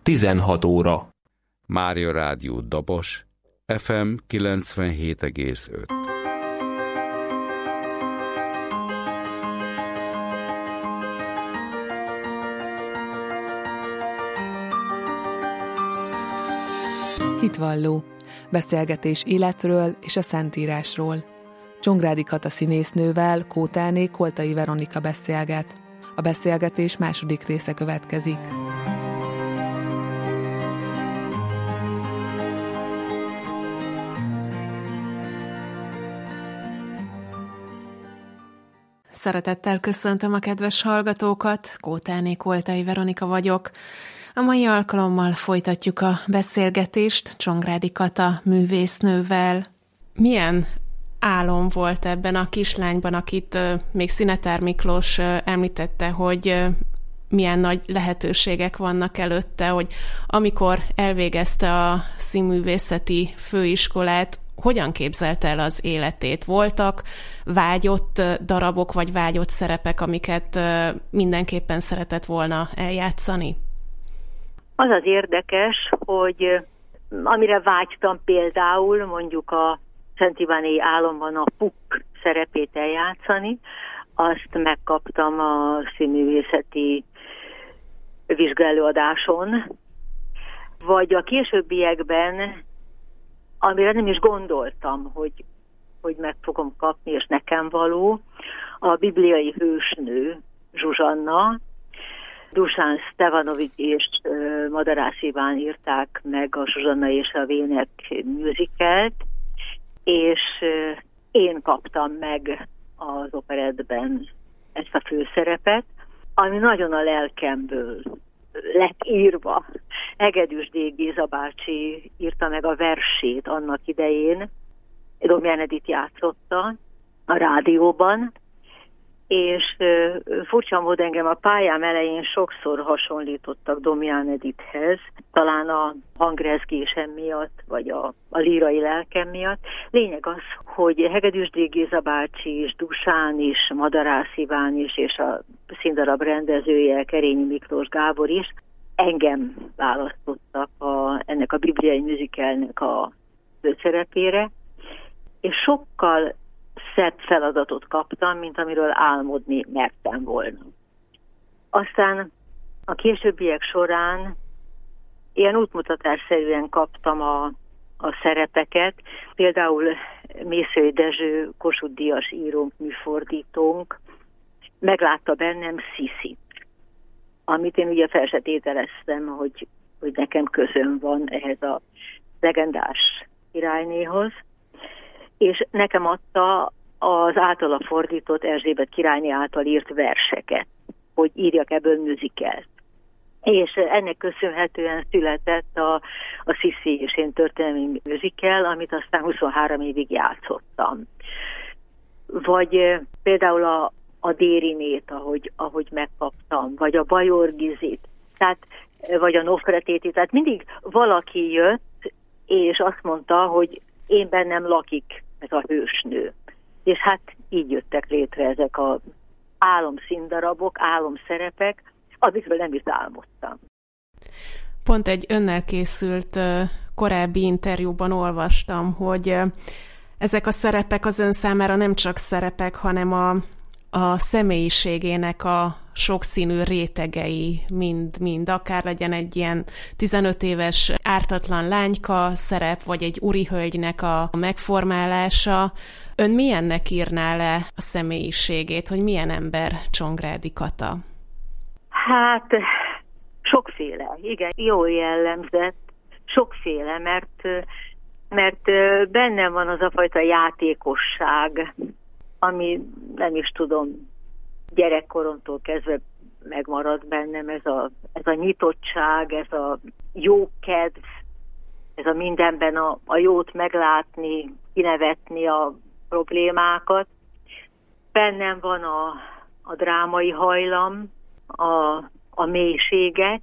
16 óra. Mária Rádió Dobos, FM 97,5. Hitvalló. Beszélgetés életről és a Szentírásról. Csongrádi Kata színésznővel Kótáné Koltai Veronika beszélget. A beszélgetés második része következik. Szeretettel köszöntöm a kedves hallgatókat, Kótáné Koltai Veronika vagyok. A mai alkalommal folytatjuk a beszélgetést Csongrádi Kata művésznővel. Milyen álom volt ebben a kislányban, akit még Szinetár Miklós említette, hogy milyen nagy lehetőségek vannak előtte, hogy amikor elvégezte a színművészeti főiskolát, hogyan képzelte el az életét? Voltak vágyott darabok, vagy vágyott szerepek, amiket mindenképpen szeretett volna eljátszani? Az az érdekes, hogy amire vágytam például, mondjuk a Szent Iváni álomban a Puck szerepét eljátszani, azt megkaptam a színművészeti vizsgaelőadáson, vagy a későbbiekben, amire nem is gondoltam, hogy meg fogom kapni, és nekem való, a bibliai hősnő Zsuzsanna, Dušan Stevanovič és Madarász Iván írták meg a Zsuzsanna és a Vének musicalt, és én kaptam meg az operettben ezt a főszerepet, ami nagyon a lelkemből lett írva. Hegedűs D. Géza bácsi írta meg a versét annak idején, Domján Edith játszotta a rádióban, és furcsa módon engem a pályám elején sokszor hasonlítottak Domján Edithhez, talán a hangrezgésem miatt, vagy a lírai lelkem miatt. Lényeg az, hogy Hegedűs D. Géza bácsi is, Dušan is, Madarász Iván is, és a színdarab rendezője Kerényi Miklós Gábor is engem választottak ennek a bibliai musicalnek a főszerepére, és sokkal szebb feladatot kaptam, mint amiről álmodni mertem volna. Aztán a későbbiek során ilyen útmutatásszerűen kaptam a szerepeket. Például Mészői Dezső, Kossuth Díjas írónk, műfordítónk meglátta bennem Sziszit, amit én ugye fel se tételeztem, hogy nekem közöm van ehhez a legendás királynéhoz, és nekem adta az általa fordított Erzsébet királyné által írt verseket, hogy írjak ebből musicalt. És ennek köszönhetően született a Sziszi és én történelmi musical, amit aztán 23 évig játszottam. Vagy például a Dérinét, ahogy megkaptam, vagy a Bajor Gizit, vagy a Nofretéti, tehát mindig valaki jött, és azt mondta, hogy én bennem lakik ez a hősnő. És hát így jöttek létre ezek az álomszíndarabok, álomszerepek, amikről nem is álmodtam. Pont egy önnel készült korábbi interjúban olvastam, hogy ezek a szerepek az ön számára nem csak szerepek, hanem a személyiségének a sokszínű rétegei, mind akár legyen egy ilyen 15 éves ártatlan lányka szerep, vagy egy úrihölgynek a megformálása. Ön milyennek írná le a személyiségét, hogy milyen ember Csongrádi Kata? Hát sokféle, igen, jól jellemzett, sokféle, mert bennem van az a fajta játékosság, ami nem is tudom, gyerekkoromtól kezdve megmaradt bennem, ez a nyitottság, ez a jókedv, ez a mindenben a jót meglátni, kinevetni a problémákat. Bennem van a drámai hajlam, a mélységek,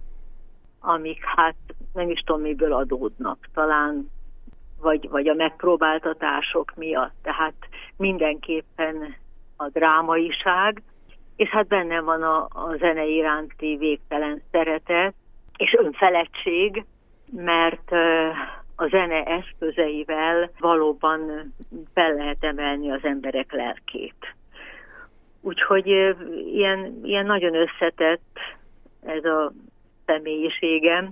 amik hát nem is tudom miből adódnak, talán vagy a megpróbáltatások miatt, tehát mindenképpen a drámaiság, és hát bennem van a zene iránti végtelen szeretet, és önfeledtség, mert a zene eszközeivel valóban fel lehet emelni az emberek lelkét. Úgyhogy ilyen nagyon összetett ez a személyiségem.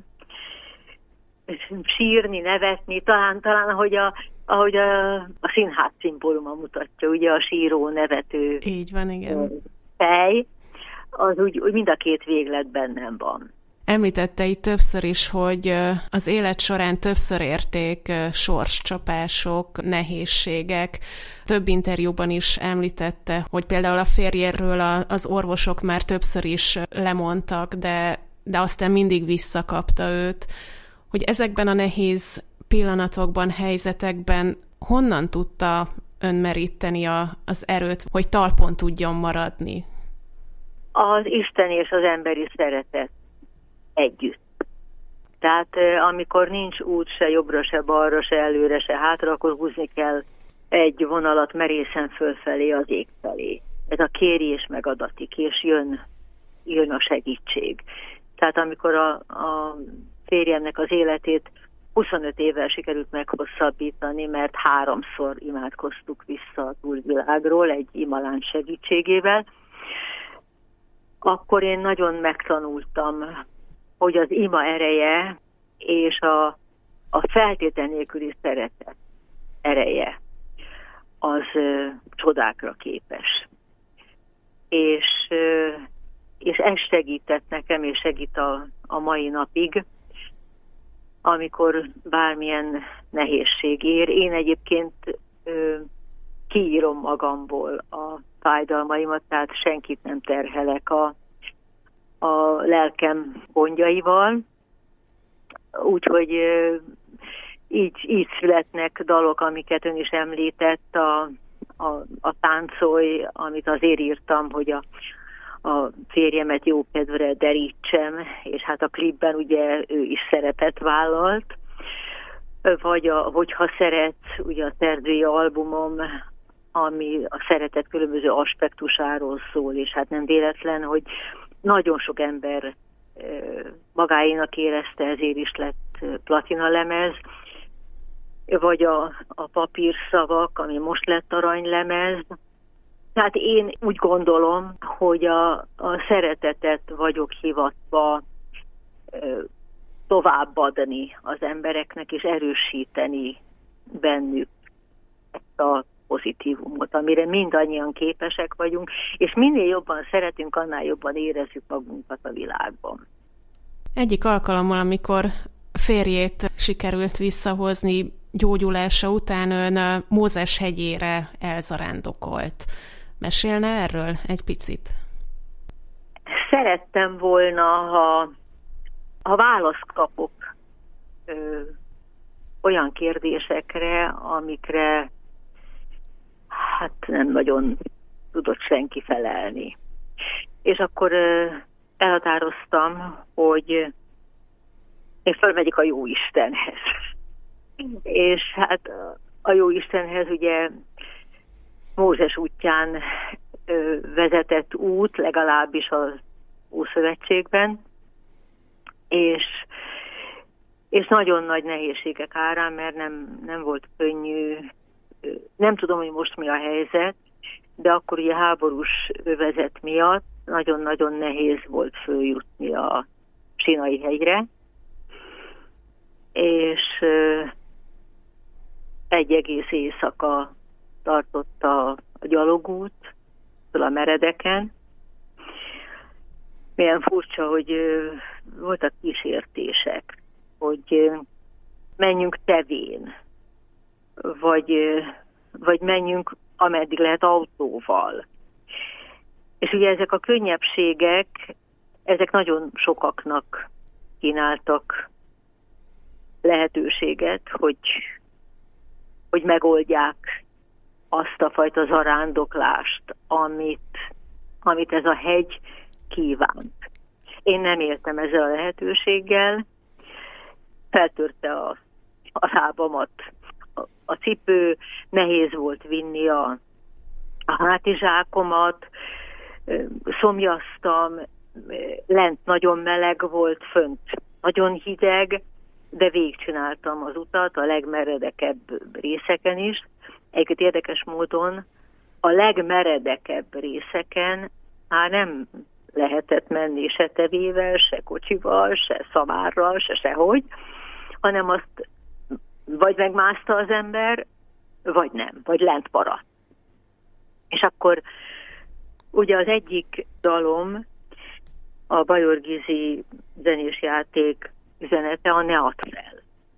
Sírni, nevetni, talán ahogy a színház szimbóluma mutatja, ugye a síró, nevető. Így van, igen. Fej, az úgy mind a két véglet bennem van. Említette itt többször is, hogy az élet során többször érték sorscsapások, nehézségek. Több interjúban is említette, hogy például a férjéről az orvosok már többször is lemondtak, de aztán mindig visszakapta őt. Hogy ezekben a nehéz pillanatokban, helyzetekben honnan tudta önmeríteni az erőt, hogy talpon tudjon maradni? Az Isten és az emberi szeretet együtt. Tehát amikor nincs út se jobbra, se balra, se előre, se hátra, akkor húzni kell egy vonalat merészen fölfelé, az ég felé. Ez a kéri és megadatik, és jön a segítség. Tehát amikor a férjemnek az életét 25 évvel sikerült meghosszabbítani, mert 3-szor imádkoztuk vissza a túlvilágról egy imalány segítségével, akkor én nagyon megtanultam, hogy az ima ereje és a feltétel nélküli szeretet ereje az csodákra képes. És ez segített nekem, és segít a mai napig, amikor bármilyen nehézség ér. Én egyébként kiírom magamból a fájdalmaimat, tehát senkit nem terhelek a lelkem gondjaival. Úgyhogy így születnek dalok, amiket ön is említett, a Táncolj, amit azért írtam, hogy a férjemet jókedvre derítsem, és hát a klipben ugye ő is szerepet vállalt, vagy Hogyha szeretsz, ugye a szerzői albumom, ami a szeretet különböző aspektusáról szól, és hát nem véletlen, hogy nagyon sok ember magáénak érezte, ezért is lett platinalemez, vagy a Papírszavak, ami most lett aranylemez. Tehát én úgy gondolom, hogy a szeretetet vagyok hivatva továbbadni az embereknek, és erősíteni bennük ezt a pozitívumot, amire mindannyian képesek vagyunk, és minél jobban szeretünk, annál jobban érezzük magunkat a világban. Egyik alkalommal, amikor férjét sikerült visszahozni gyógyulása után, ön Mózes hegyére elzarándokolt. Mesélne erről egy picit? Szerettem volna, ha választ kapok olyan kérdésekre, amikre hát nem nagyon tudott senki felelni. És akkor elhatároztam, hogy én felmegyek a Jóistenhez. És hát a Jóistenhez ugye Mózes útján vezetett út, legalábbis az Ószövetségben, és nagyon nagy nehézségek árán, mert nem volt könnyű. Nem tudom, hogy most mi a helyzet, de akkor ugye háborús övezet miatt nagyon-nagyon nehéz volt följutni a Sinai hegyre, és egy egész éjszaka tartott a gyalogút a meredeken. Milyen furcsa, hogy voltak kísértések, hogy menjünk tevén, vagy menjünk ameddig lehet autóval. És ugye ezek a könnyebbségek, ezek nagyon sokaknak kínáltak lehetőséget, hogy megoldják azt a fajta zarándoklást, amit ez a hegy kívánt. Én nem éltem ezzel a lehetőséggel, feltörte a lábamat a cipő, nehéz volt vinni a hátizsákomat, szomjaztam, lent nagyon meleg volt, fönt nagyon hideg, de végigcsináltam az utat a legmeredekebb részeken is. Egyébként érdekes módon a legmeredekebb részeken már nem lehetett menni se tevével, se kocsival, se szamárral, se sehogy, hanem azt vagy megmászta az ember, vagy nem, vagy lent maradt. És akkor ugye az egyik dalom, a Bajor Gizi zenés játék üzenete a Ne add fel.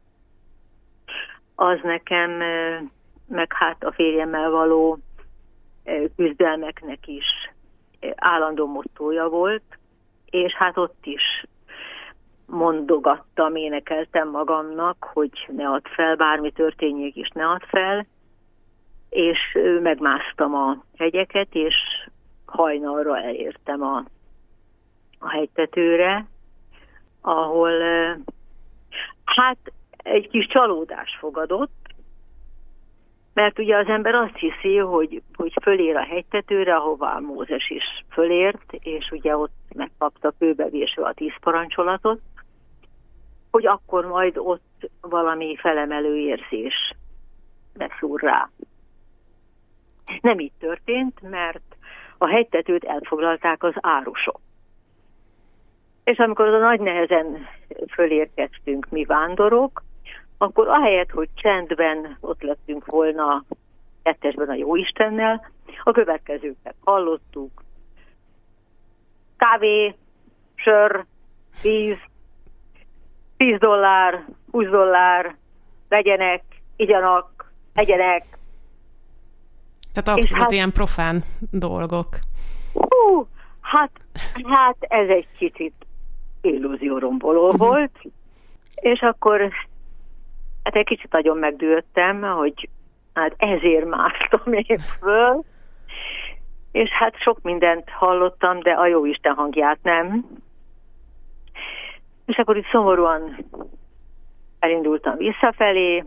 Az nekem, meg hát a férjemmel való küzdelmeknek is állandó mottója volt, és hát ott is mondogattam, énekeltem magamnak, hogy ne add fel, bármi történjék is, ne add fel, és megmásztam a hegyeket, és hajnalra elértem a hegytetőre, ahol hát egy kis csalódás fogadott, mert ugye az ember azt hiszi, hogy fölér a hegytetőre, ahová Mózes is fölért, és ugye ott megkapta kőbevésve a 10 parancsolatot, hogy akkor majd ott valami felemelő érzés beszúr rá. Nem így történt, mert a hegytetőt elfoglalták az árusok. És amikor oda nagy nehezen fölérkeztünk mi vándorok, akkor ahelyett, hogy csendben ott lettünk volna kettesben a Jóistennel, a következőket hallottuk. Kávé, sör, víz, $10, $20, vegyenek, igyanak, egyenek. Tehát abszolút ilyen profán dolgok. Hát ez egy kicsit illúzióromboló volt, és akkor hát egy kicsit nagyon megdőltem, hogy hát ezért másztam én föl, és hát sok mindent hallottam, de a Jóisten hangját nem. És akkor itt szomorúan elindultam visszafelé,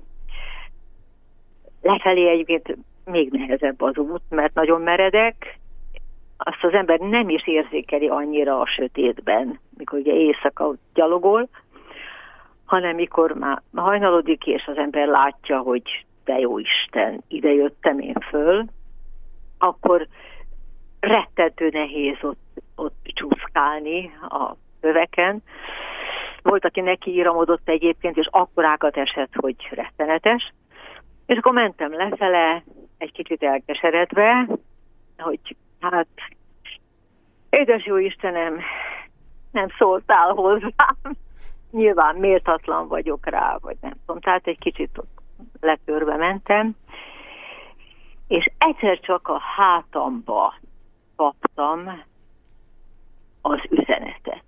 lefelé egyébként még nehezebb az út, mert nagyon meredek, azt az ember nem is érzékeli annyira a sötétben, mikor ugye éjszaka gyalogol, hanem mikor már hajnalodik, és az ember látja, hogy de jó Isten, ide jöttem én föl, akkor rettentő nehéz ott csúszkálni a köveken. Volt, aki nekiíramodott egyébként, és akkorákat esett, hogy rettenetes. És akkor mentem lefele, egy kicsit elkeseredve, hogy hát, édes jó Istenem, nem szóltál hozzám. Nyilván méltatlan vagyok rá, vagy nem tudom. Tehát egy kicsit letörve mentem, és egyszer csak a hátamba kaptam az üzenetet.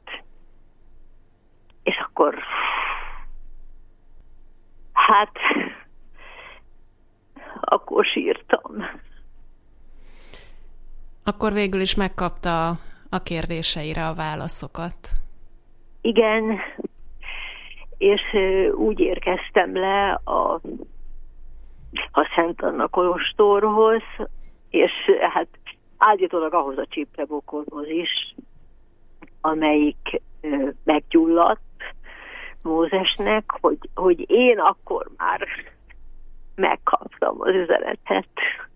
És akkor hát akkor sírtam. Akkor végül is megkapta a kérdéseire a válaszokat. Igen, és úgy érkeztem le a Szent Anna kolostorhoz, és hát állítólag ahhoz a csípkebokorhoz is, amelyik meggyulladt Mózesnek, hogy én akkor már megkaptam az üzenetet.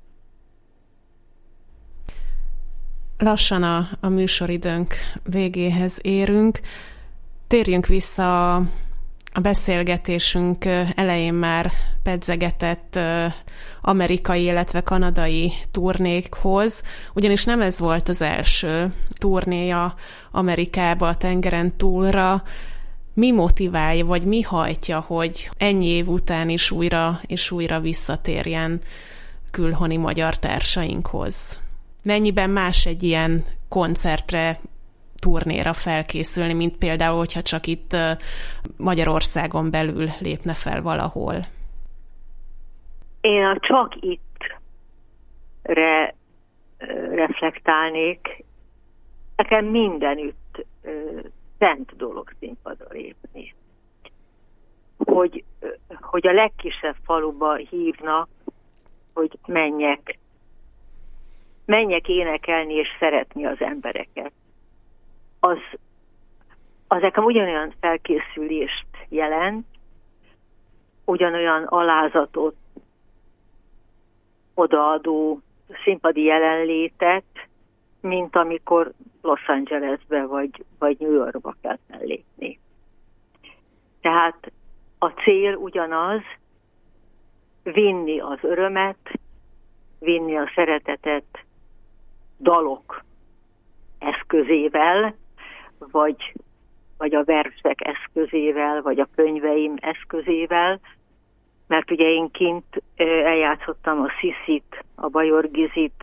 Lassan a műsoridőnk végéhez érünk. Térjünk vissza a beszélgetésünk elején már pedzegetett amerikai, illetve kanadai turnékhoz, ugyanis nem ez volt az első turnéja Amerikába, a tengeren túlra. Mi motiválja, vagy mi hajtja, hogy ennyi év után is újra és újra visszatérjen külhoni magyar társainkhoz? Mennyiben más egy ilyen koncertre, turnéra felkészülni, mint például, hogyha csak itt Magyarországon belül lépne fel valahol? Én a csak ittre reflektálnék. Nekem mindenütt szent dolog színpadra lépni. Hogy a legkisebb faluba hívnak, hogy menjek énekelni és szeretni az embereket. az nekem ugyanolyan felkészülést jelent, ugyanolyan alázatot odaadó színpadi jelenlétet, mint amikor Los Angelesbe vagy New Yorkba kell fellépni. Tehát a cél ugyanaz, vinni az örömet, vinni a szeretetet dalok eszközével, vagy a versek eszközével, vagy a könyveim eszközével, mert ugye én kint eljátszottam a Sziszit, a Bajor Gizit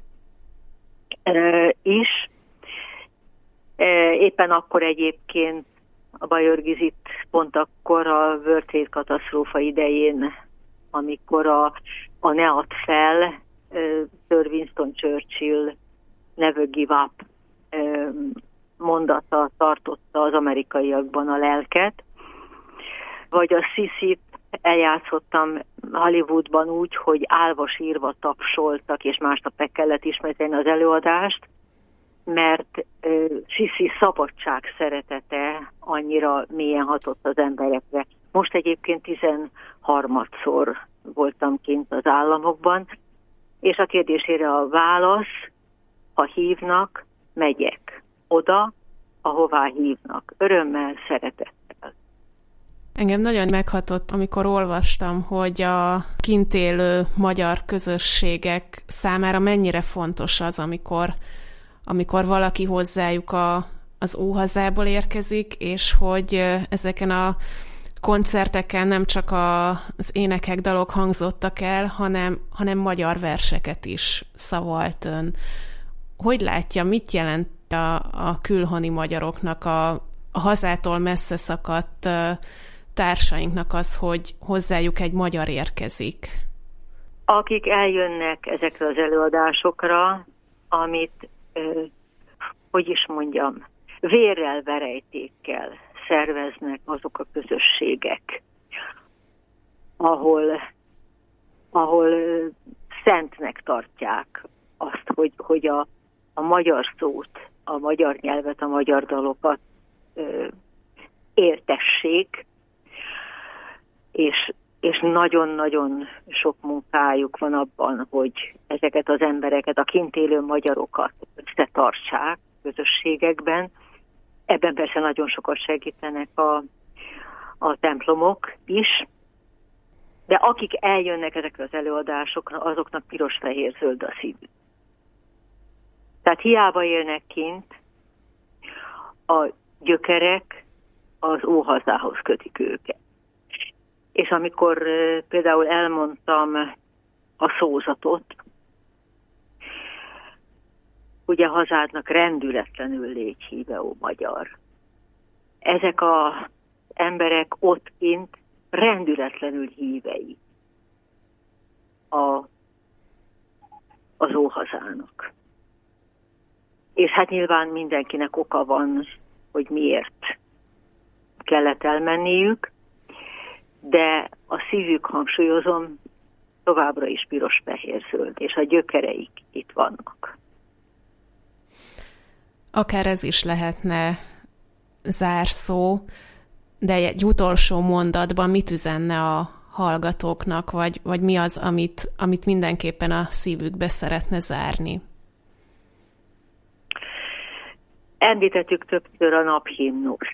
is. Éppen akkor egyébként a Bajor Gizit pont akkor a World Trade katasztrófa idején, amikor a ne add fel, Sir Winston Churchill never give up mondata tartotta az amerikaiakban a lelket. Vagy a Sziszit eljátszottam Hollywoodban úgy, hogy állva sírva tapsoltak, és másnap meg kellett ismételni az előadást, mert Sziszi szabadság szeretete annyira mélyen hatott az emberekre. Most egyébként 13-szor voltam kint az államokban, és a kérdésére a válasz, ha hívnak, megyek oda, ahová hívnak. Örömmel, szeretettel. Engem nagyon meghatott, amikor olvastam, hogy a kint élő magyar közösségek számára mennyire fontos az, amikor valaki hozzájuk az óhazából érkezik, és hogy ezeken a koncerteken nem csak az énekek, dalok hangzottak el, hanem magyar verseket is szavalt ön. Hogy látja, mit jelent a külhoni magyaroknak, a hazától messze szakadt társainknak az, hogy hozzájuk egy magyar érkezik? Akik eljönnek ezekre az előadásokra, amit, hogy is mondjam, vérrel, verejtékkel szerveznek azok a közösségek, ahol szentnek tartják azt, hogy a magyar szót, a magyar nyelvet, a magyar dalokat éltessék, és nagyon-nagyon sok munkájuk van abban, hogy ezeket az embereket, a kint élő magyarokat összetartsák közösségekben. Ebben persze nagyon sokat segítenek a templomok is, de akik eljönnek ezekre az előadásokra, azoknak piros-fehér-zöld a szívük. Tehát hiába élnek kint, a gyökerek az óhazához kötik őket. És amikor például elmondtam a szózatot, ugye hazádnak rendületlenül légy híve, ó magyar. Ezek az emberek ott kint rendületlenül hívei az óhazának. És hát nyilván mindenkinek oka van, hogy miért kellett elmenniük, de a szívük, hangsúlyozom, továbbra is piros-fehér-zöld, és a gyökereik itt vannak. Akár ez is lehetne zárszó, de egy utolsó mondatban mit üzenne a hallgatóknak, vagy mi az, amit mindenképpen a szívükbe szeretne zárni? Említettük többször a naphimnuszt.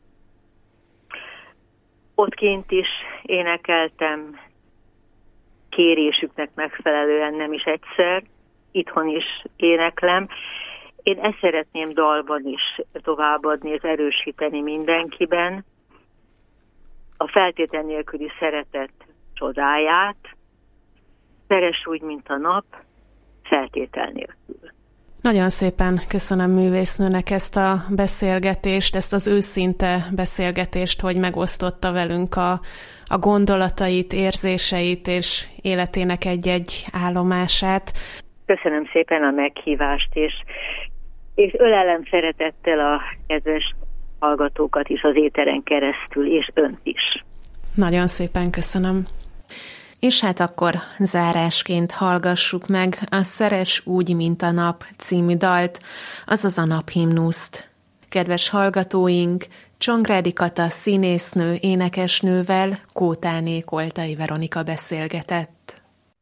Ott kint is énekeltem, kérésüknek megfelelően nem is egyszer, itthon is éneklem. Én ezt szeretném dalban is továbbadni, és erősíteni mindenkiben. A feltétel nélküli szeretet csodáját, szeress úgy, mint a nap, feltétel nélkül. Nagyon szépen köszönöm művésznőnek ezt a beszélgetést, ezt az őszinte beszélgetést, hogy megosztotta velünk a gondolatait, érzéseit és életének egy-egy állomását. Köszönöm szépen a meghívást, és ölelem szeretettel a kedves hallgatókat is az éteren keresztül, és önt is. Nagyon szépen köszönöm. És hát akkor zárásként hallgassuk meg a Szeress úgy, mint a nap című dalt, azaz a naphimnuszt. Kedves hallgatóink, Csongrádi Kata színésznő, énekesnővel Kótáné Koltai Veronika beszélgetett.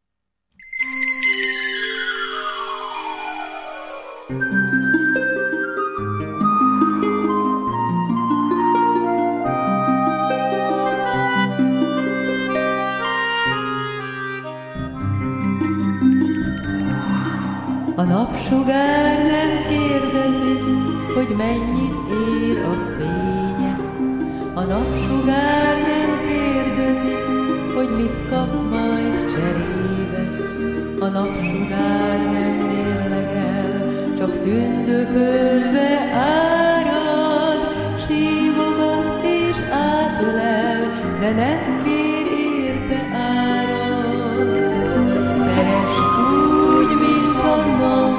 A napsugár nem kérdezi, hogy mennyit ér a fénye. A napsugár nem kérdezi, hogy mit kap majd cserébe. A napsugár nem mérlegel, csak tündökölve árad, sívogat és átölel, de nem kér érte árat. Szeress úgy, mint a nap,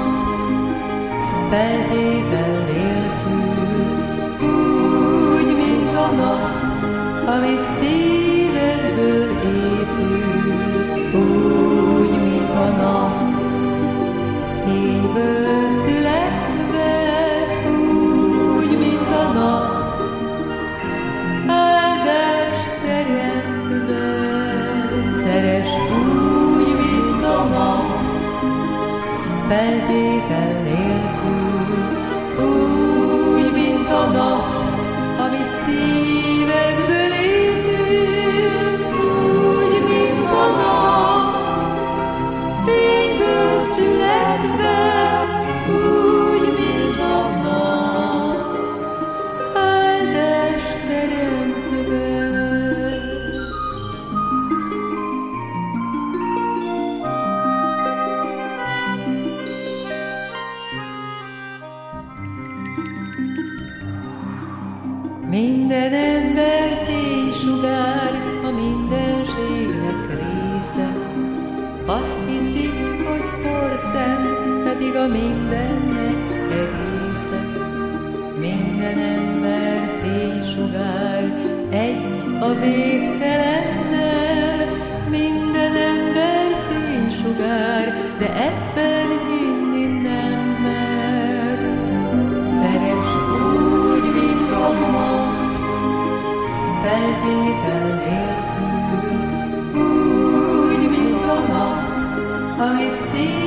feltétel nélkül, úgy, mint a nap, ami szívedből épül, úgy, mint a nap, fényből születve, úgy, mint a nap, áldás teremtve. Szeress úgy, mint a nap, feltétel nélkül, úgy, mint a nap, ami szívedből épül, úgy, mint a nap, fényből születve, úgy, mint a nap, áldás teremtve. Minden ember fénysugár, a mindenségnek része. Azt hiszi, hogy porszem, pedig a mindennek egésze. Minden ember fénysugár, egy a végtelennel. Minden ember fénysugár, de ebben hinni nem mer. Szeress úgy, mint a nap, feltétel nélkül, úgy, mint a nap, ami szép.